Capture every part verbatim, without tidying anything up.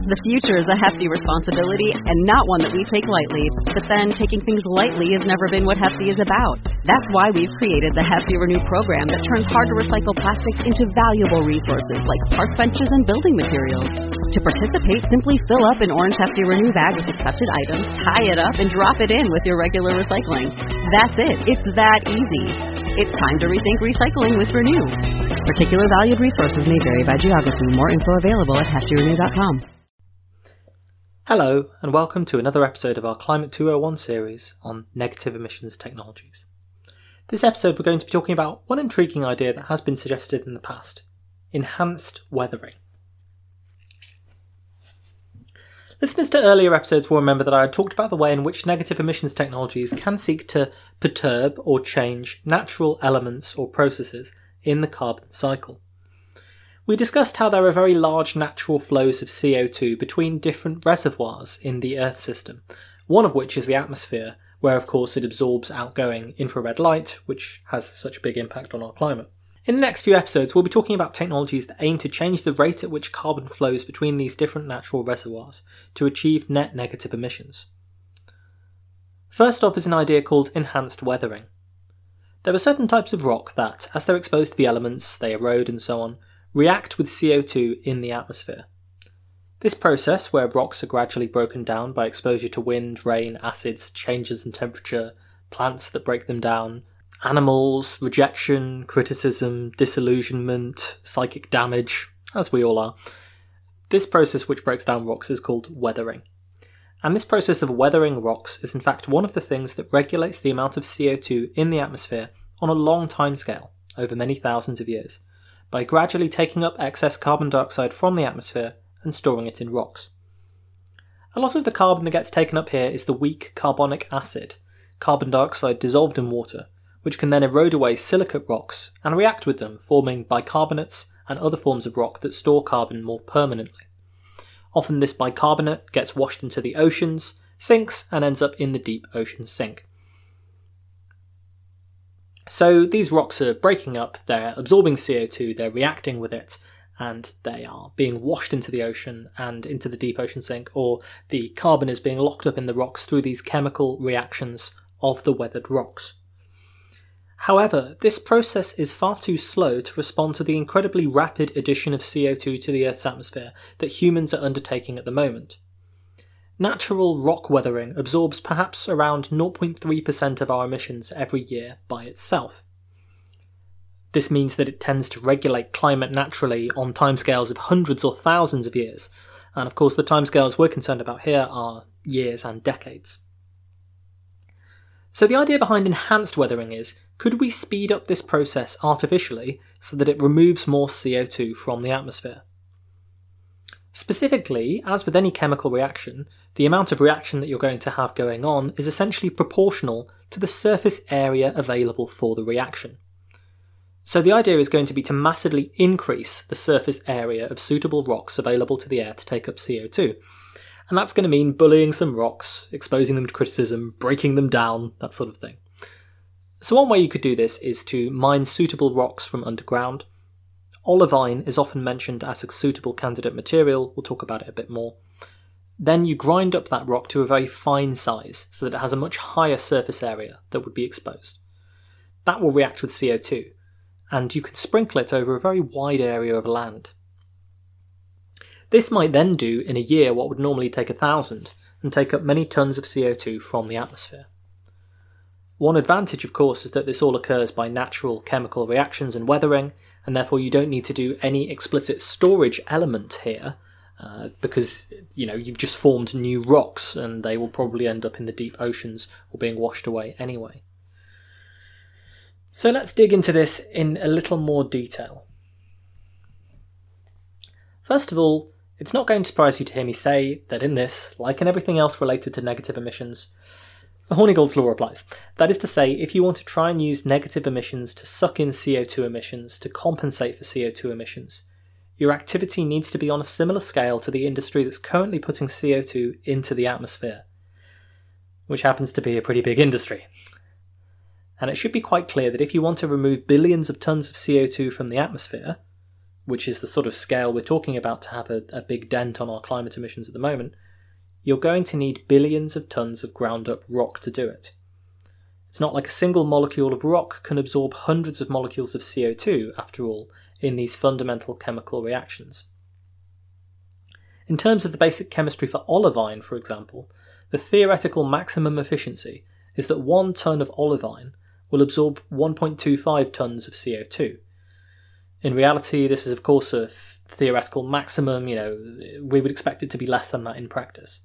The future is a hefty responsibility and not one that we take lightly, but then taking things lightly has never been what Hefty is about. That's why we've created the Hefty Renew program that turns hard-to-recycle plastics into valuable resources like park benches and building materials. To participate, simply fill up an orange Hefty Renew bag with accepted items, tie it up, and drop it in with your regular recycling. That's it. It's that easy. It's time to rethink recycling with Renew. Particular valued resources may vary by geography. More info available at hefty renew dot com. Hello, and welcome to another episode of our Climate two oh one series on negative emissions technologies. This episode we're going to be talking about one intriguing idea that has been suggested in the past: enhanced weathering. Listeners to earlier episodes will remember that I had talked about the way in which negative emissions technologies can seek to perturb or change natural elements or processes in the carbon cycle. We discussed how there are very large natural flows of C O two between different reservoirs in the Earth system, one of which is the atmosphere, where of course it absorbs outgoing infrared light, which has such a big impact on our climate. In the next few episodes, we'll be talking about technologies that aim to change the rate at which carbon flows between these different natural reservoirs to achieve net negative emissions. First off is an idea called enhanced weathering. There are certain types of rock that, as they're exposed to the elements, they erode and so on, react with C O two in the atmosphere. This process, where rocks are gradually broken down by exposure to wind, rain, acids, changes in temperature, plants that break them down, animals, rejection, criticism, disillusionment, psychic damage, as we all are. This process which breaks down rocks is called weathering. And this process of weathering rocks is in fact one of the things that regulates the amount of C O two in the atmosphere on a long timescale, over many thousands of years, by gradually taking up excess carbon dioxide from the atmosphere and storing it in rocks. A lot of the carbon that gets taken up here is the weak carbonic acid, carbon dioxide dissolved in water, which can then erode away silicate rocks and react with them, forming bicarbonates and other forms of rock that store carbon more permanently. Often this bicarbonate gets washed into the oceans, sinks, and ends up in the deep ocean sink. So these rocks are breaking up, they're absorbing C O two, they're reacting with it, and they are being washed into the ocean and into the deep ocean sink, or the carbon is being locked up in the rocks through these chemical reactions of the weathered rocks. However, this process is far too slow to respond to the incredibly rapid addition of C O two to the Earth's atmosphere that humans are undertaking at the moment. Natural rock weathering absorbs perhaps around zero point three percent of our emissions every year by itself. This means that it tends to regulate climate naturally on timescales of hundreds or thousands of years, and of course the timescales we're concerned about here are years and decades. So the idea behind enhanced weathering is, could we speed up this process artificially so that it removes more C O two from the atmosphere? Specifically, as with any chemical reaction, the amount of reaction that you're going to have going on is essentially proportional to the surface area available for the reaction. So the idea is going to be to massively increase the surface area of suitable rocks available to the air to take up C O two. And that's going to mean bullying some rocks, exposing them to criticism, breaking them down, that sort of thing. So one way you could do this is to mine suitable rocks from underground. Olivine is often mentioned as a suitable candidate material, we'll talk about it a bit more. Then you grind up that rock to a very fine size so that it has a much higher surface area that would be exposed. That will react with C O two, and you can sprinkle it over a very wide area of land. This might then do in a year what would normally take a thousand, and take up many tons of C O two from the atmosphere. One advantage, of course, is that this all occurs by natural chemical reactions and weathering, and therefore you don't need to do any explicit storage element here, uh, because, you know, you've just formed new rocks, and they will probably end up in the deep oceans or being washed away anyway. So let's dig into this in a little more detail. First of all, it's not going to surprise you to hear me say that in this, like in everything else related to negative emissions, Hornigold's law applies. That is to say, if you want to try and use negative emissions to suck in C O two emissions to compensate for C O two emissions, your activity needs to be on a similar scale to the industry that's currently putting C O two into the atmosphere, which happens to be a pretty big industry. And it should be quite clear that if you want to remove billions of tons of C O two from the atmosphere, which is the sort of scale we're talking about to have a, a big dent on our climate emissions at the moment, you're going to need billions of tons of ground-up rock to do it. It's not like a single molecule of rock can absorb hundreds of molecules of C O two, after all, in these fundamental chemical reactions. In terms of the basic chemistry for olivine, for example, the theoretical maximum efficiency is that one ton of olivine will absorb one point two five tons of C O two. In reality, this is of course a f- theoretical maximum, you know, we would expect it to be less than that in practice.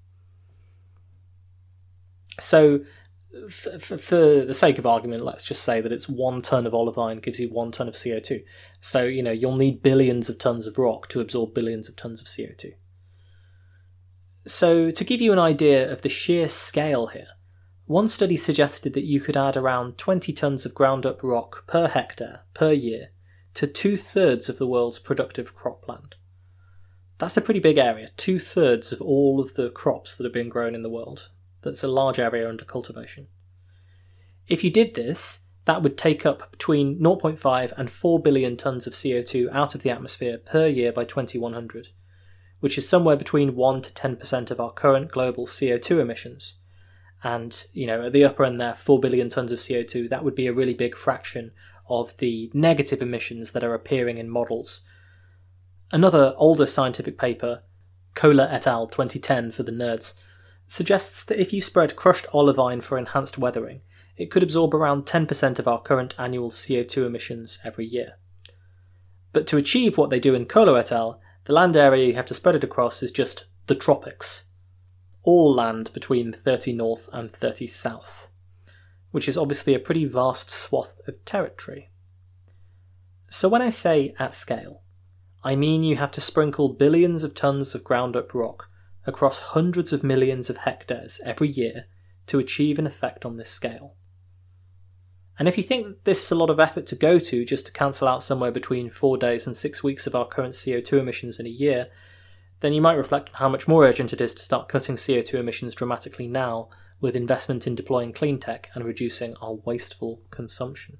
So, f- f- for the sake of argument, let's just say that it's one ton of olivine gives you one ton of C O two. So, you know, you'll need billions of tons of rock to absorb billions of tons of C O two. So, to give you an idea of the sheer scale here, one study suggested that you could add around twenty tons of ground-up rock per hectare per year to two-thirds of the world's productive cropland. That's a pretty big area, two-thirds of all of the crops that are being grown in the world. That's a large area under cultivation. If you did this, that would take up between zero point five and four billion tons of C O two out of the atmosphere per year by twenty-one hundred, which is somewhere between one to ten percent of our current global C O two emissions. And, you know, at the upper end there, four billion tons of C O two, that would be a really big fraction of the negative emissions that are appearing in models. Another older scientific paper, Kohler et al. twenty ten for the nerds, suggests that if you spread crushed olivine for enhanced weathering, it could absorb around ten percent of our current annual C O two emissions every year. But to achieve what they do in Kohler et al., the land area you have to spread it across is just the tropics. All land between thirty north and thirty south, which is obviously a pretty vast swath of territory. So when I say at scale, I mean you have to sprinkle billions of tons of ground-up rock across hundreds of millions of hectares every year to achieve an effect on this scale. And if you think this is a lot of effort to go to just to cancel out somewhere between four days and six weeks of our current C O two emissions in a year, then you might reflect on how much more urgent it is to start cutting C O two emissions dramatically now with investment in deploying clean tech and reducing our wasteful consumption.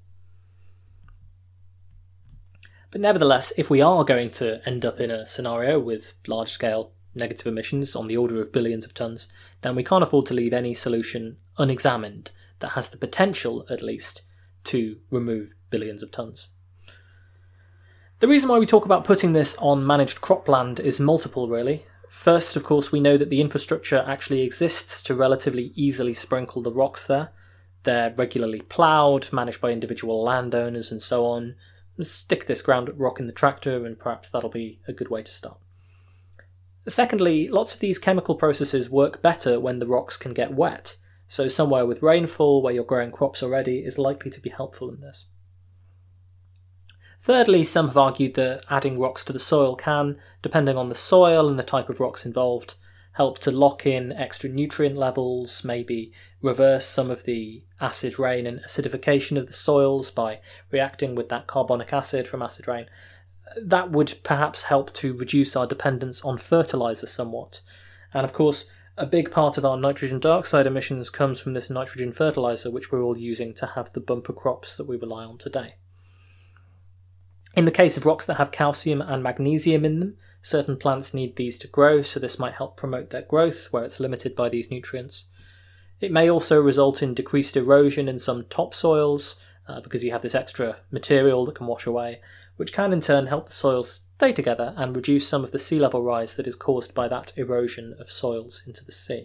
But nevertheless, if we are going to end up in a scenario with large-scale negative emissions on the order of billions of tons, then we can't afford to leave any solution unexamined that has the potential, at least, to remove billions of tons. The reason why we talk about putting this on managed cropland is multiple, really. First, of course, we know that the infrastructure actually exists to relatively easily sprinkle the rocks there. They're regularly ploughed, managed by individual landowners and so on. Stick this ground rock in the tractor and perhaps that'll be a good way to start. Secondly, lots of these chemical processes work better when the rocks can get wet, so somewhere with rainfall where you're growing crops already is likely to be helpful in this. Thirdly, some have argued that adding rocks to the soil can, depending on the soil and the type of rocks involved, help to lock in extra nutrient levels, maybe reverse some of the acid rain and acidification of the soils by reacting with that carbonic acid from acid rain. That would perhaps help to reduce our dependence on fertiliser somewhat. And of course, a big part of our nitrogen dioxide emissions comes from this nitrogen fertiliser, which we're all using to have the bumper crops that we rely on today. In the case of rocks that have calcium and magnesium in them, certain plants need these to grow, so this might help promote their growth where it's limited by these nutrients. It may also result in decreased erosion in some topsoils, uh, because you have this extra material that can wash away, which can in turn help the soils stay together and reduce some of the sea level rise that is caused by that erosion of soils into the sea.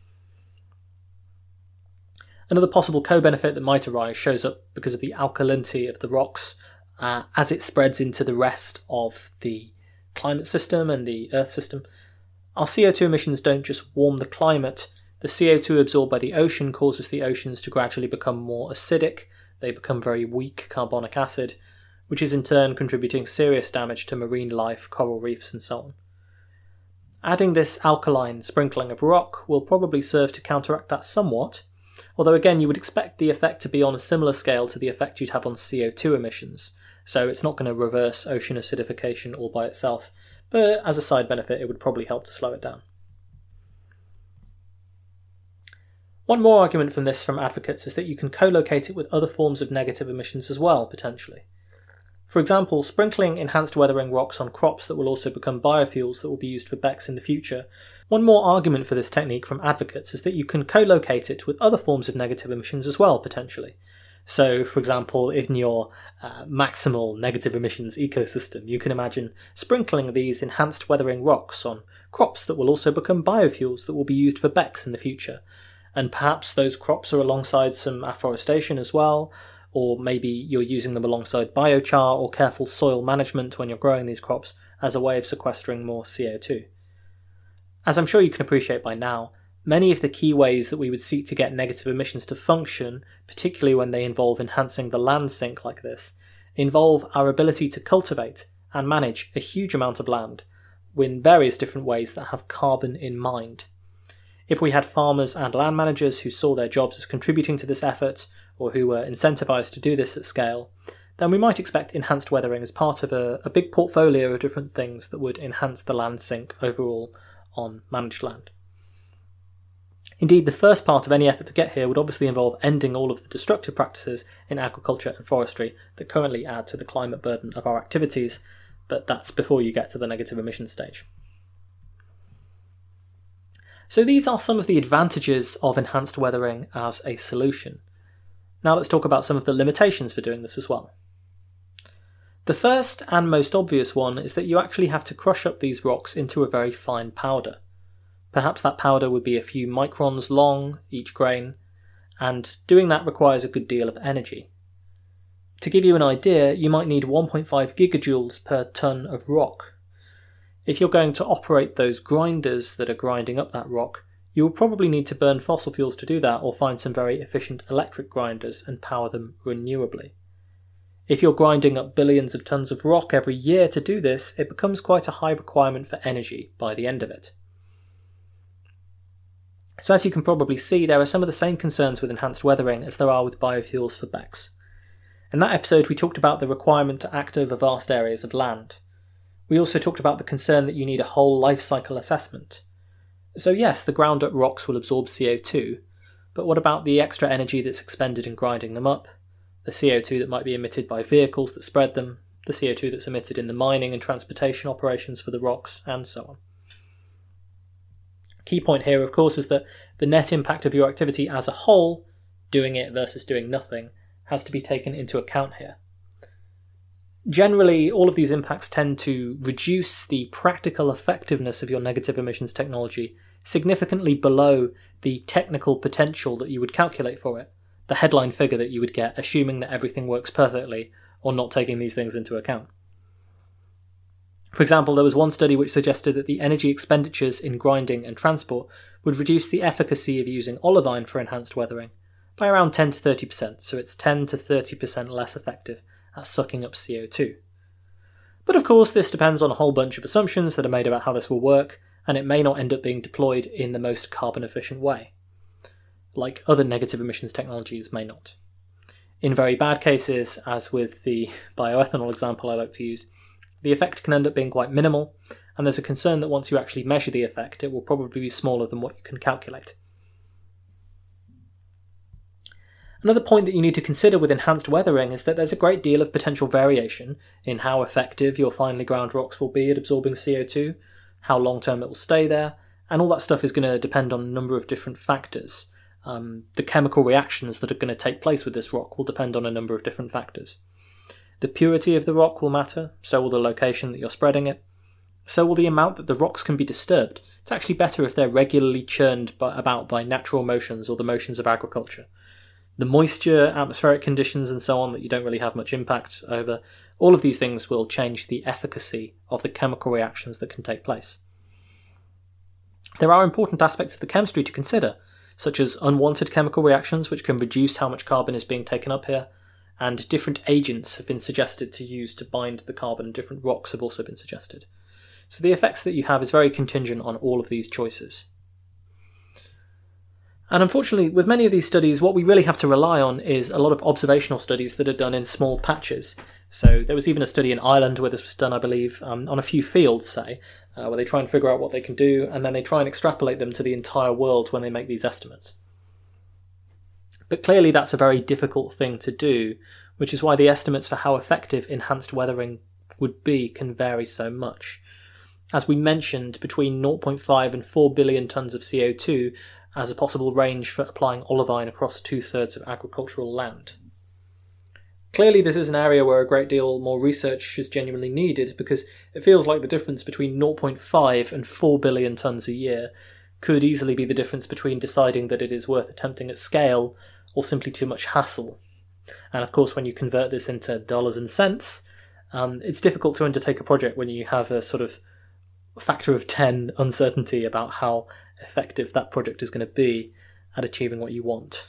Another possible co-benefit that might arise shows up because of the alkalinity of the rocks uh, as it spreads into the rest of the climate system and the Earth system. Our C O two emissions don't just warm the climate. The C O two absorbed by the ocean causes the oceans to gradually become more acidic. They become very weak carbonic acid, which is in turn contributing serious damage to marine life, coral reefs and so on. Adding this alkaline sprinkling of rock will probably serve to counteract that somewhat, although again you would expect the effect to be on a similar scale to the effect you'd have on C O two emissions, so it's not going to reverse ocean acidification all by itself, but as a side benefit it would probably help to slow it down. One more argument from this from advocates is that you can co-locate it with other forms of negative emissions as well, potentially. For example, sprinkling enhanced weathering rocks on crops that will also become biofuels that will be used for B E Cs in the future. One more argument for this technique from advocates is that you can co-locate it with other forms of negative emissions as well, potentially. So, for example, in your uh, maximal negative emissions ecosystem, you can imagine sprinkling these enhanced weathering rocks on crops that will also become biofuels that will be used for B E Cs in the future. And perhaps those crops are alongside some afforestation as well, or maybe you're using them alongside biochar or careful soil management when you're growing these crops as a way of sequestering more C O two. As I'm sure you can appreciate by now, many of the key ways that we would seek to get negative emissions to function, particularly when they involve enhancing the land sink like this, involve our ability to cultivate and manage a huge amount of land in various different ways that have carbon in mind. If we had farmers and land managers who saw their jobs as contributing to this effort, or who were incentivised to do this at scale, then we might expect enhanced weathering as part of a, a big portfolio of different things that would enhance the land sink overall on managed land. Indeed, the first part of any effort to get here would obviously involve ending all of the destructive practices in agriculture and forestry that currently add to the climate burden of our activities, but that's before you get to the negative emissions stage. So these are some of the advantages of enhanced weathering as a solution. Now let's talk about some of the limitations for doing this as well. The first and most obvious one is that you actually have to crush up these rocks into a very fine powder. Perhaps that powder would be a few microns long, each grain, and doing that requires a good deal of energy. To give you an idea, you might need one point five gigajoules per tonne of rock. If you're going to operate those grinders that are grinding up that rock, you will probably need to burn fossil fuels to do that, or find some very efficient electric grinders and power them renewably. If you're grinding up billions of tonnes of rock every year to do this, it becomes quite a high requirement for energy by the end of it. So as you can probably see, there are some of the same concerns with enhanced weathering as there are with biofuels for B E Cs. In that episode we talked about the requirement to act over vast areas of land. We also talked about the concern that you need a whole life cycle assessment. So yes, the ground up rocks will absorb C O two, but what about the extra energy that's expended in grinding them up, the C O two that might be emitted by vehicles that spread them, the C O two that's emitted in the mining and transportation operations for the rocks, and so on. Key point here, of course, is that the net impact of your activity as a whole, doing it versus doing nothing, has to be taken into account here. Generally, all of these impacts tend to reduce the practical effectiveness of your negative emissions technology significantly below the technical potential that you would calculate for it, the headline figure that you would get, assuming that everything works perfectly or not taking these things into account. For example, there was one study which suggested that the energy expenditures in grinding and transport would reduce the efficacy of using olivine for enhanced weathering by around ten to thirty percent, so it's ten to thirty percent less effective at sucking up C O two. But of course, this depends on a whole bunch of assumptions that are made about how this will work, and it may not end up being deployed in the most carbon efficient way, like other negative emissions technologies may not. In very bad cases, as with the bioethanol example I like to use, the effect can end up being quite minimal, and there's a concern that once you actually measure the effect, it will probably be smaller than what you can calculate. Another point that you need to consider with enhanced weathering is that there's a great deal of potential variation in how effective your finely ground rocks will be at absorbing C O two, how long term it will stay there, and all that stuff is going to depend on a number of different factors. Um, the chemical reactions that are going to take place with this rock will depend on a number of different factors. The purity of the rock will matter, so will the location that you're spreading it, so will the amount that the rocks can be disturbed. It's actually better if they're regularly churned by, about by natural motions or the motions of agriculture. The moisture, atmospheric conditions and so on that you don't really have much impact over, all of these things will change the efficacy of the chemical reactions that can take place. There are important aspects of the chemistry to consider, such as unwanted chemical reactions which can reduce how much carbon is being taken up here, and different agents have been suggested to use to bind the carbon, and different rocks have also been suggested. So the effects that you have is very contingent on all of these choices. And unfortunately, with many of these studies, what we really have to rely on is a lot of observational studies that are done in small patches. So there was even a study in Ireland where this was done, I believe, um, on a few fields, say, uh, where they try and figure out what they can do, and then they try and extrapolate them to the entire world when they make these estimates. But clearly that's a very difficult thing to do which is why the estimates for how effective enhanced weathering would be can vary so much. As we mentioned, between zero point five and four billion tonnes of C O two as a possible range for applying olivine across two-thirds of agricultural land. Clearly this is an area where a great deal more research is genuinely needed, because it feels like the difference between zero point five and four billion tonnes a year could easily be the difference between deciding that it is worth attempting at scale or simply too much hassle. And of course, when you convert this into dollars and cents, um, it's difficult to undertake a project when you have a sort of factor of ten uncertainty about how effective that project is going to be at achieving what you want.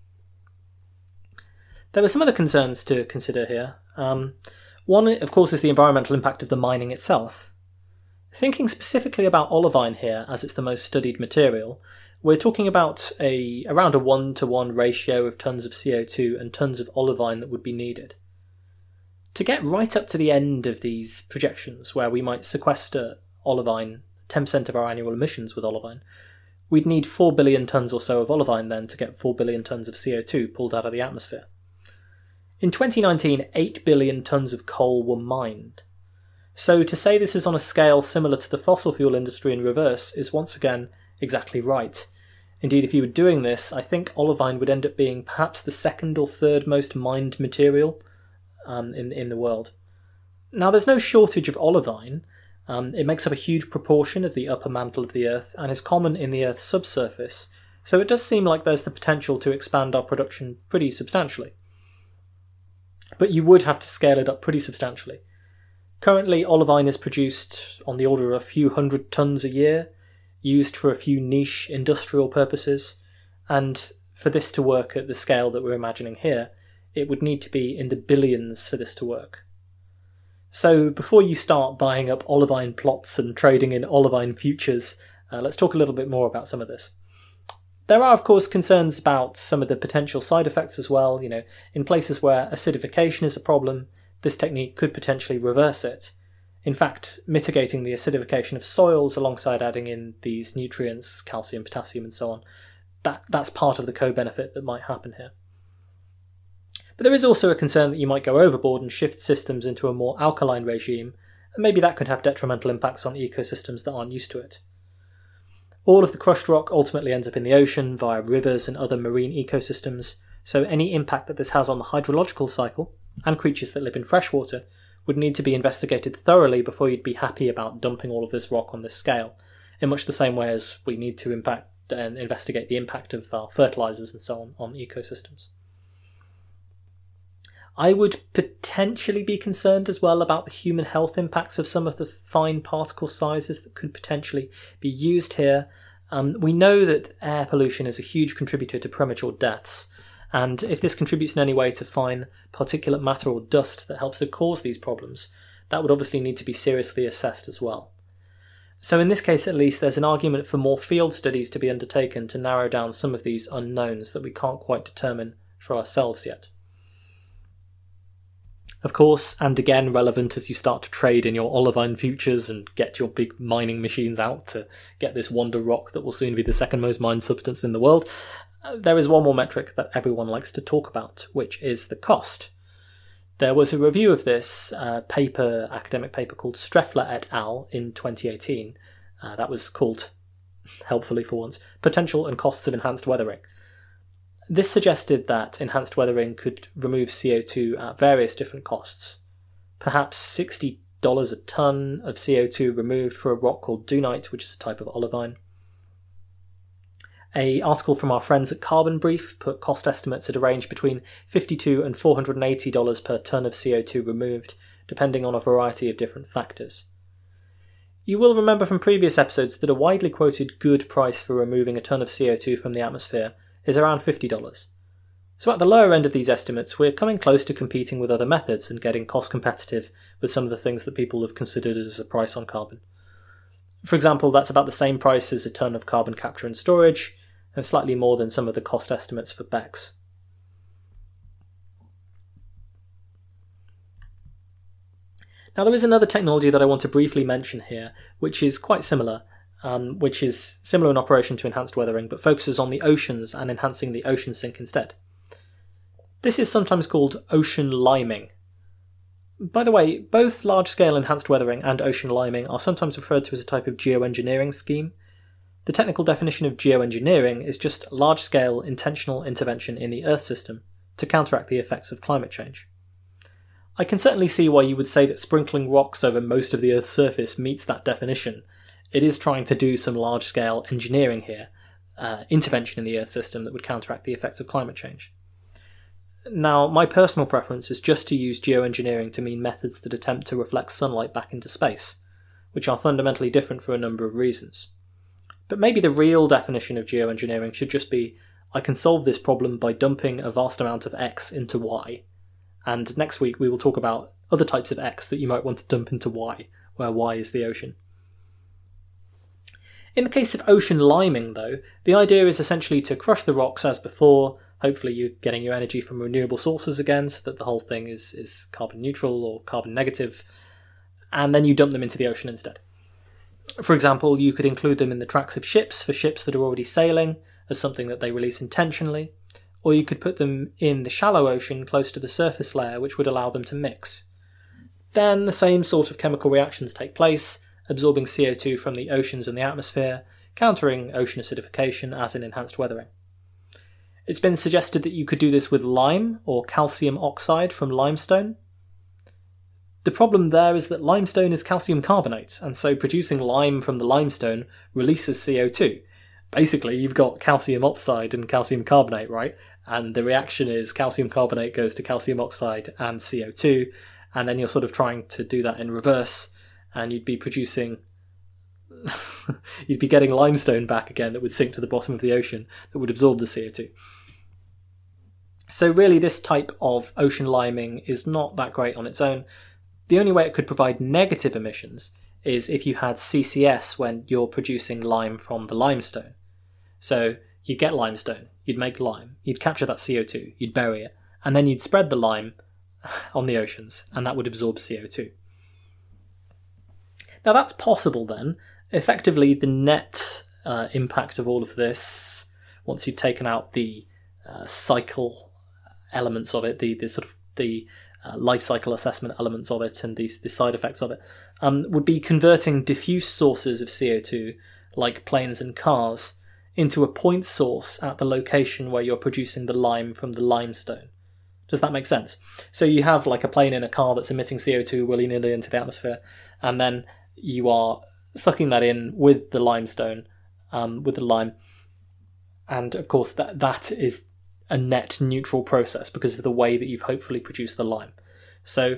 There were some other concerns to consider here. Um, one, of course, is the environmental impact of the mining itself. Thinking specifically about olivine here, as it's the most studied material, we're talking about a around a one to one ratio of tonnes of C O two and tonnes of olivine that would be needed. To get right up to the end of these projections, where we might sequester olivine, ten percent of our annual emissions with olivine, we'd need four billion tonnes or so of olivine then to get four billion tonnes of C O two pulled out of the atmosphere. In twenty nineteen, eight billion tonnes of coal were mined. So to say this is on a scale similar to the fossil fuel industry in reverse is once again exactly right. Indeed, if you were doing this, I think olivine would end up being perhaps the second or third most mined material um, in, in the world. Now, there's no shortage of olivine. Um, it makes up a huge proportion of the upper mantle of the Earth and is common in the Earth's subsurface, so it does seem like there's the potential to expand our production pretty substantially. But you would have to scale it up pretty substantially. Currently, olivine is produced on the order of a few hundred tonnes a year, used for a few niche industrial purposes, and for this to work at the scale that we're imagining here, it would need to be in the billions for this to work. So before you start buying up olivine plots and trading in olivine futures, uh, let's talk a little bit more about some of this. There are, of course, concerns about some of the potential side effects as well. You know, in places where acidification is a problem, this technique could potentially reverse it. In fact, mitigating the acidification of soils alongside adding in these nutrients, calcium, potassium, and so on, that, that's part of the co-benefit that might happen here. But there is also a concern that you might go overboard and shift systems into a more alkaline regime, and maybe that could have detrimental impacts on ecosystems that aren't used to it. All of the crushed rock ultimately ends up in the ocean via rivers and other marine ecosystems, so any impact that this has on the hydrological cycle, and creatures that live in freshwater, would need to be investigated thoroughly before you'd be happy about dumping all of this rock on this scale, in much the same way as we need to impact and investigate the impact of our fertilisers and so on on ecosystems. I would potentially be concerned as well about the human health impacts of some of the fine particle sizes that could potentially be used here. Um, we know that air pollution is a huge contributor to premature deaths, and if this contributes in any way to fine particulate matter or dust that helps to cause these problems, that would obviously need to be seriously assessed as well. So in this case at least, there's an argument for more field studies to be undertaken to narrow down some of these unknowns that we can't quite determine for ourselves yet. Of course, and again relevant as you start to trade in your olivine futures and get your big mining machines out to get this wonder rock that will soon be the second most mined substance in the world, there is one more metric that everyone likes to talk about, which is the cost. There was a review of this uh, paper, academic paper called Streffler et al. In twenty eighteen. Uh, that was called, helpfully for once, Potential and Costs of Enhanced Weathering. This suggested that enhanced weathering could remove C O two at various different costs. Perhaps sixty dollars a tonne of C O two removed for a rock called dunite, which is a type of olivine. An article from our friends at Carbon Brief put cost estimates at a range between fifty-two dollars and four hundred eighty dollars per tonne of C O two removed, depending on a variety of different factors. You will remember from previous episodes that a widely quoted good price for removing a tonne of C O two from the atmosphere is around fifty dollars. So at the lower end of these estimates, we're coming close to competing with other methods and getting cost competitive with some of the things that people have considered as a price on carbon. For example, that's about the same price as a tonne of carbon capture and storage, and slightly more than some of the cost estimates for B E C S. Now there is another technology that I want to briefly mention here, which is quite similar, Um, which is similar in operation to enhanced weathering, but focuses on the oceans and enhancing the ocean sink instead. This is sometimes called ocean liming. By the way, both large-scale enhanced weathering and ocean liming are sometimes referred to as a type of geoengineering scheme. The technical definition of geoengineering is just large-scale intentional intervention in the Earth system to counteract the effects of climate change. I can certainly see why you would say that sprinkling rocks over most of the Earth's surface meets that definition. It is trying to do some large-scale engineering here, uh, intervention in the Earth system that would counteract the effects of climate change. Now, my personal preference is just to use geoengineering to mean methods that attempt to reflect sunlight back into space, which are fundamentally different for a number of reasons. But maybe the real definition of geoengineering should just be, I can solve this problem by dumping a vast amount of X into Y. And next week we will talk about other types of X that you might want to dump into Y, where Y is the ocean. In the case of ocean liming, though, the idea is essentially to crush the rocks as before. Hopefully you're getting your energy from renewable sources again, so that the whole thing is, is carbon neutral or carbon negative, and then you dump them into the ocean instead. For example, you could include them in the tracks of ships for ships that are already sailing, as something that they release intentionally, or you could put them in the shallow ocean close to the surface layer, which would allow them to mix. Then the same sort of chemical reactions take place, absorbing C O two from the oceans and the atmosphere, countering ocean acidification as in enhanced weathering. It's been suggested that you could do this with lime or calcium oxide from limestone. The problem there is that limestone is calcium carbonate, and so producing lime from the limestone releases C O two. Basically, you've got calcium oxide and calcium carbonate, right? And the reaction is calcium carbonate goes to calcium oxide and C O two, and then you're sort of trying to do that in reverse, and you'd be producing... you'd be getting limestone back again that would sink to the bottom of the ocean that would absorb the C O two. So really this type of ocean liming is not that great on its own. The only way it could provide negative emissions is if you had C C S when you're producing lime from the limestone. So you'd get limestone, you'd make lime, you'd capture that C O two, you'd bury it, and then you'd spread the lime on the oceans, and that would absorb C O two. Now that's possible then. Effectively, the net uh, impact of all of this, once you've taken out the uh, cycle elements of it, the, the sort of the uh, life cycle assessment elements of it, and the, the side effects of it, um, would be converting diffuse sources of C O two, like planes and cars, into a point source at the location where you're producing the lime from the limestone. Does that make sense? So you have like a plane in a car that's emitting C O two willy-nilly into the atmosphere, and then you are sucking that in with the limestone, um, with the lime, and of course that that is a net neutral process because of the way that you've hopefully produced the lime. So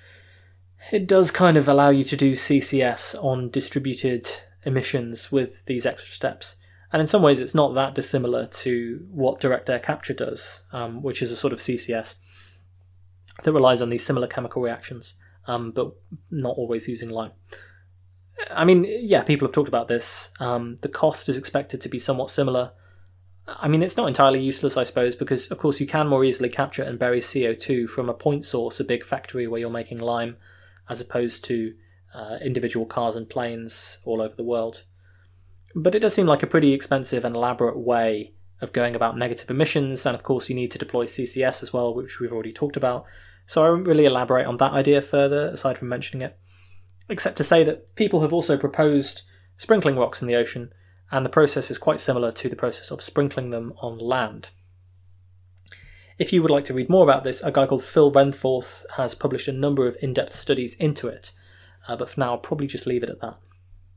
it does kind of allow you to do C C S on distributed emissions with these extra steps, and in some ways it's not that dissimilar to what direct air capture does, um, which is a sort of C C S that relies on these similar chemical reactions, um, but not always using lime. I mean, yeah, people have talked about this. Um, the cost is expected to be somewhat similar. I mean, it's not entirely useless, I suppose, because, of course, you can more easily capture and bury C O two from a point source, a big factory where you're making lime, as opposed to uh, individual cars and planes all over the world. But it does seem like a pretty expensive and elaborate way of going about negative emissions, and, of course, you need to deploy C C S as well, which we've already talked about. So I won't really elaborate on that idea further, aside from mentioning it. Except to say that people have also proposed sprinkling rocks in the ocean, and the process is quite similar to the process of sprinkling them on land. If you would like to read more about this, a guy called Phil Renforth has published a number of in-depth studies into it, uh, but for now I'll probably just leave it at that.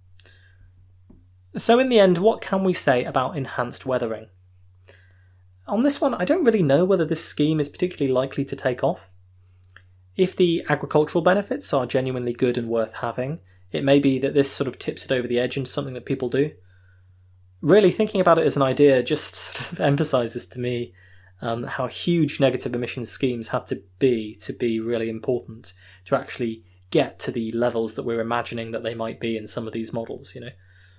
So in the end, what can we say about enhanced weathering? On this one, I don't really know whether this scheme is particularly likely to take off. If the agricultural benefits are genuinely good and worth having, it may be that this sort of tips it over the edge into something that people do. Really, thinking about it as an idea just sort of emphasises to me um, how huge negative emissions schemes have to be to be really important to actually get to the levels that we're imagining that they might be in some of these models, you know.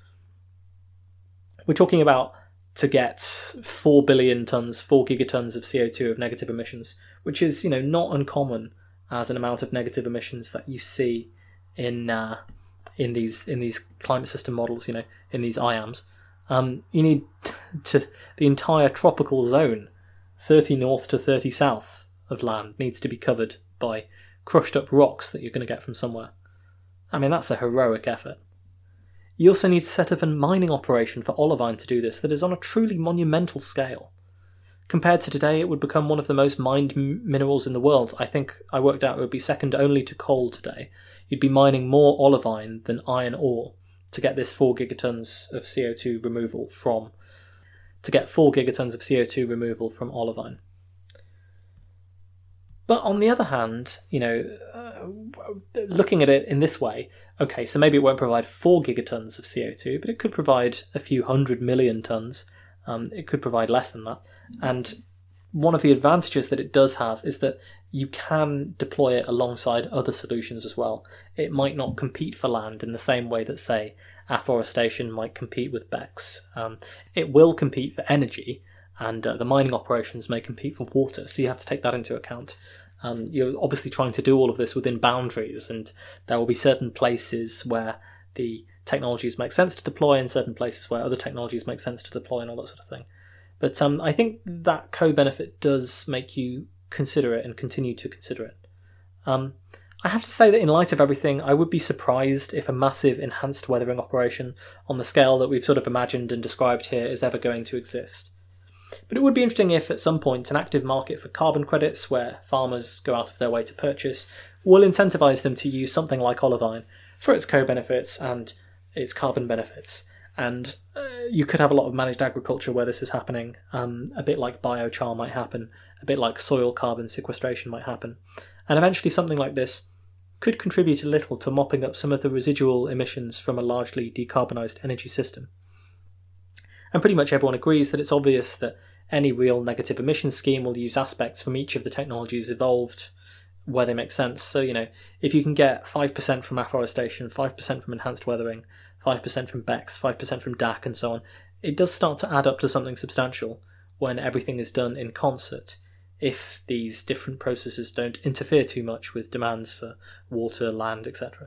We're talking about to get four billion tonnes, four gigatons of C O two of negative emissions, which is, you know, not uncommon as an amount of negative emissions that you see in uh, in these in these climate system models, you know, in these I A Ms. Um, you need to the entire tropical zone thirty north to thirty south of land needs to be covered by crushed up rocks that you're going to get from somewhere. I mean, that's a heroic effort. You also need to set up a mining operation for olivine to do this that is on a truly monumental scale. Compared to today, it would become one of the most mined m- minerals in the world. I think I worked out it would be second only to coal today. You'd be mining more olivine than iron ore to get this four gigatons of C O two removal from to get four gigatons of C O two removal from olivine. But on the other hand, you know, uh, looking at it in this way, okay, so maybe it won't provide four gigatons of C O two, but it could provide a few hundred million tons. Um, it could provide less than that. And one of the advantages that it does have is that you can deploy it alongside other solutions as well. It might not compete for land in the same way that, say, afforestation might compete with B E C Cs. Um, it will compete for energy, and uh, the mining operations may compete for water, so you have to take that into account. Um, you're obviously trying to do all of this within boundaries, and there will be certain places where the technologies make sense to deploy and certain places where other technologies make sense to deploy and all that sort of thing. But um, I think that co-benefit does make you consider it and continue to consider it. Um, I have to say that in light of everything, I would be surprised if a massive enhanced weathering operation on the scale that we've sort of imagined and described here is ever going to exist. But it would be interesting if at some point an active market for carbon credits, where farmers go out of their way to purchase, will incentivise them to use something like olivine for its co-benefits and its carbon benefits. And uh, you could have a lot of managed agriculture where this is happening, um, a bit like biochar might happen, a bit like soil carbon sequestration might happen. And eventually something like this could contribute a little to mopping up some of the residual emissions from a largely decarbonised energy system. And pretty much everyone agrees that it's obvious that any real negative emissions scheme will use aspects from each of the technologies evolved where they make sense. So, you know, if you can get five percent from afforestation, five percent from enhanced weathering, five percent from B E C S, five percent from D A C and so on, it does start to add up to something substantial when everything is done in concert, if these different processes don't interfere too much with demands for water, land, et cetera.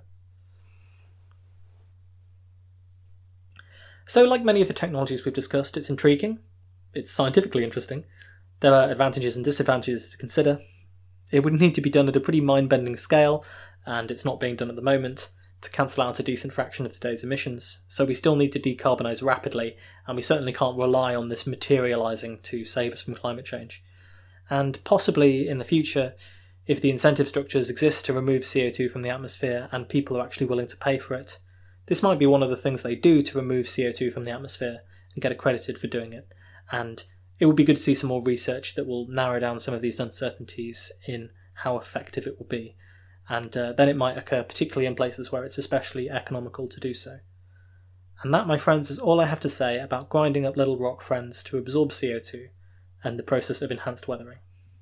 So, like many of the technologies we've discussed, it's intriguing, it's scientifically interesting, there are advantages and disadvantages to consider. It would need to be done at a pretty mind-bending scale, and it's not being done at the moment, to cancel out a decent fraction of today's emissions, so we still need to decarbonise rapidly, and we certainly can't rely on this materialising to save us from climate change. And possibly in the future, if the incentive structures exist to remove C O two from the atmosphere and people are actually willing to pay for it, this might be one of the things they do to remove C O two from the atmosphere and get accredited for doing it. And it would be good to see some more research that will narrow down some of these uncertainties in how effective it will be. And uh, then it might occur particularly in places where it's especially economical to do so. And that, my friends, is all I have to say about grinding up little rock friends to absorb C O two and the process of enhanced weathering.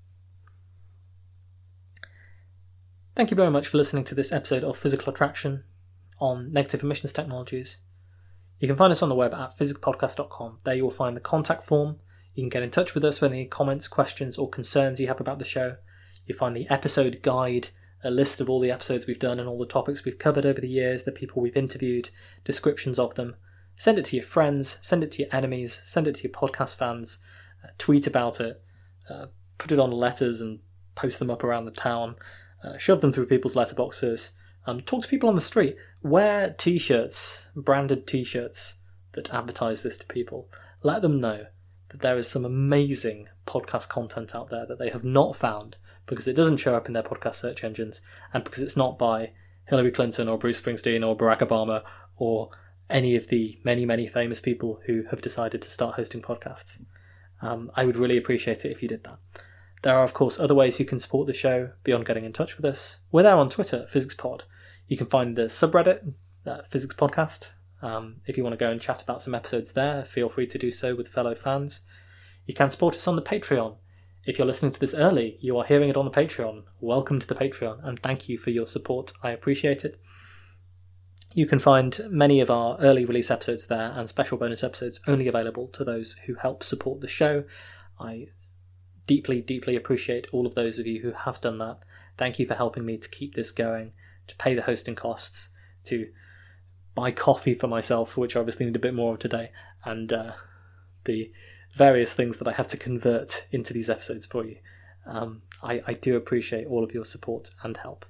Thank you very much for listening to this episode of Physical Attraction on negative emissions technologies. You can find us on the web at physics podcast dot com. There you will find the contact form. You can get in touch with us with any comments, questions or concerns you have about the show. You'll find the episode guide, a list of all the episodes we've done and all the topics we've covered over the years, the people we've interviewed, descriptions of them. Send it to your friends, send it to your enemies, send it to your podcast fans, uh, tweet about it, uh, put it on letters and post them up around the town, uh, shove them through people's letterboxes, um, talk to people on the street, wear t-shirts, branded t-shirts that advertise this to people. Let them know that there is some amazing podcast content out there that they have not found because it doesn't show up in their podcast search engines and because it's not by Hillary Clinton or Bruce Springsteen or Barack Obama or any of the many, many famous people who have decided to start hosting podcasts. Um, I would really appreciate it if you did that. There are, of course, other ways you can support the show beyond getting in touch with us. We're there on Twitter, PhysicsPod. You can find the subreddit, uh, Physics Podcast. Um, if you want to go and chat about some episodes there, feel free to do so with fellow fans. You can support us on the Patreon. If you're listening to this early, you are hearing it on the Patreon. Welcome to the Patreon, and thank you for your support. I appreciate it. You can find many of our early release episodes there, and special bonus episodes only available to those who help support the show. I deeply, deeply appreciate all of those of you who have done that. Thank you for helping me to keep this going, to pay the hosting costs, to buy coffee for myself, which I obviously need a bit more of today, and uh, the various things that I have to convert into these episodes for you. Um, I, I do appreciate all of your support and help.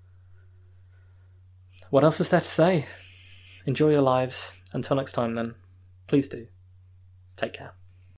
What else is there to say? Enjoy your lives. Until next time then, please do. Take care.